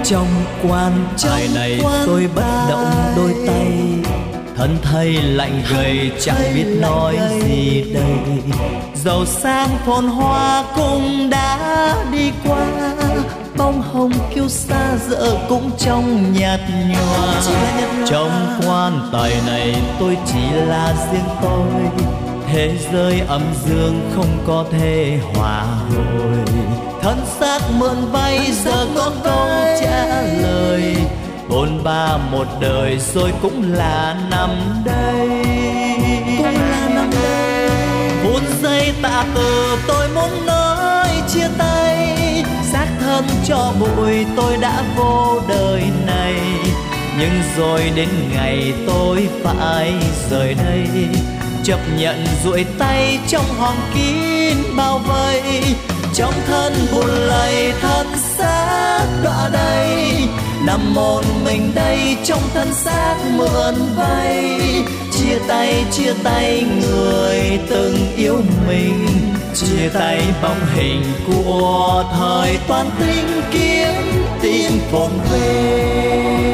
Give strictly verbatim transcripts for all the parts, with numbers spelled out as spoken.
trong quan ai này tôi bất động đôi tay, thân thây lạnh gầy chẳng biết nói gì đây. Dầu sang phồn hoa cũng đã đi qua, bóng hồng kiêu sa giờ cũng trong nhạt nhòa. Trong quan tài này tôi chỉ là riêng tôi, thế giới âm dương không có thể hòa hồi. Thân xác mượn vay giờ có câu trả lời, bôn ba một đời rồi cũng là năm đây. Cũng là năm đây. Phút giây tạ từ tôi muốn nói chia tay, xác thân cho bụi tôi đã vô đời này. Nhưng rồi đến ngày tôi phải rời đây, chấp nhận duỗi tay trong hòm kín bao vây. Trong thân buồn lầy thân xác đọa đây, nằm một mình đây trong thân xác mượn vay. Chia tay chia tay người từng yêu mình, chia tay bóng hình của thời toan tính kiếm tìm phồn vinh.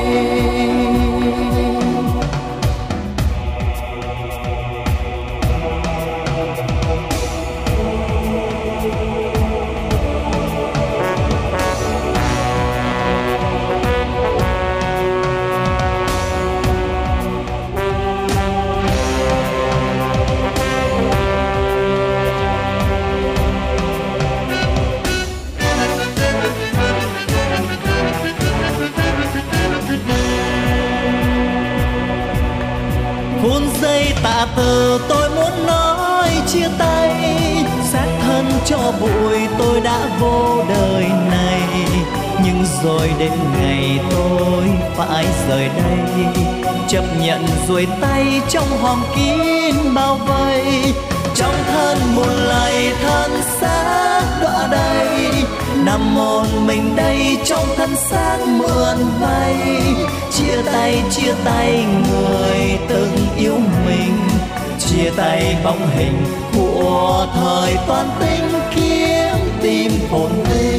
Phút giây tạ từ tôi muốn nói chia tay, xác thân cho bụi tôi đã vô đời này. Nhưng rồi đến ngày tôi phải rời đây, chấp nhận duỗi tay trong hòm kín bao vây. Trong thân buồn lầy thân xác đọa đây, nằm một mình đây trong thân xác mượn vay. Chia tay chia tay người từng yêu mình, chia tay bóng hình của thời toan tính kiếm tìm phồn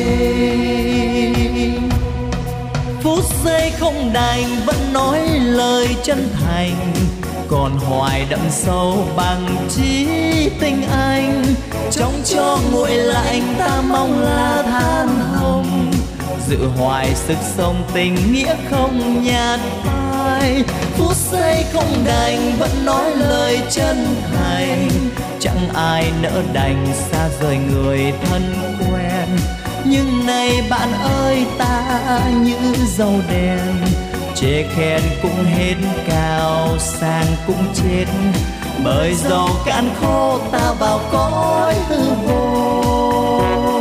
vinh. Phút giây không đành vẫn nói lời chân thành, còn hoài đậm sâu bằng chí tình anh. Trong cho nguội lạnh ta mong là than hồng, giữ hoài sức sống tình nghĩa không nhạt phai. Phút giây không đành vẫn nói lời chân thành, chẳng ai nỡ đành xa rời người thân quen. Nhưng này bạn ơi ta như dầu đèn, chê khen cũng hết cao sang cũng chết. Bởi dầu cạn khô ta vào cõi hư vô.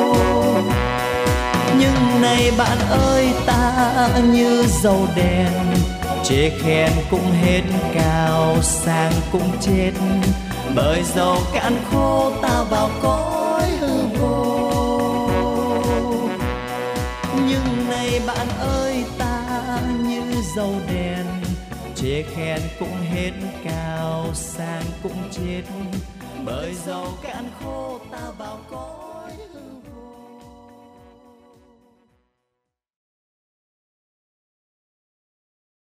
Nhưng này bạn ơi ta như dầu đèn, chê khen cũng hết cao sang cũng chết. Bởi dầu cạn khô ta vào cõi hư vô. Nhưng này bạn ơi ta như dầu đèn, chê khen cũng hết cao sang cũng chết. Bởi dầu cạn khô ta vào cõi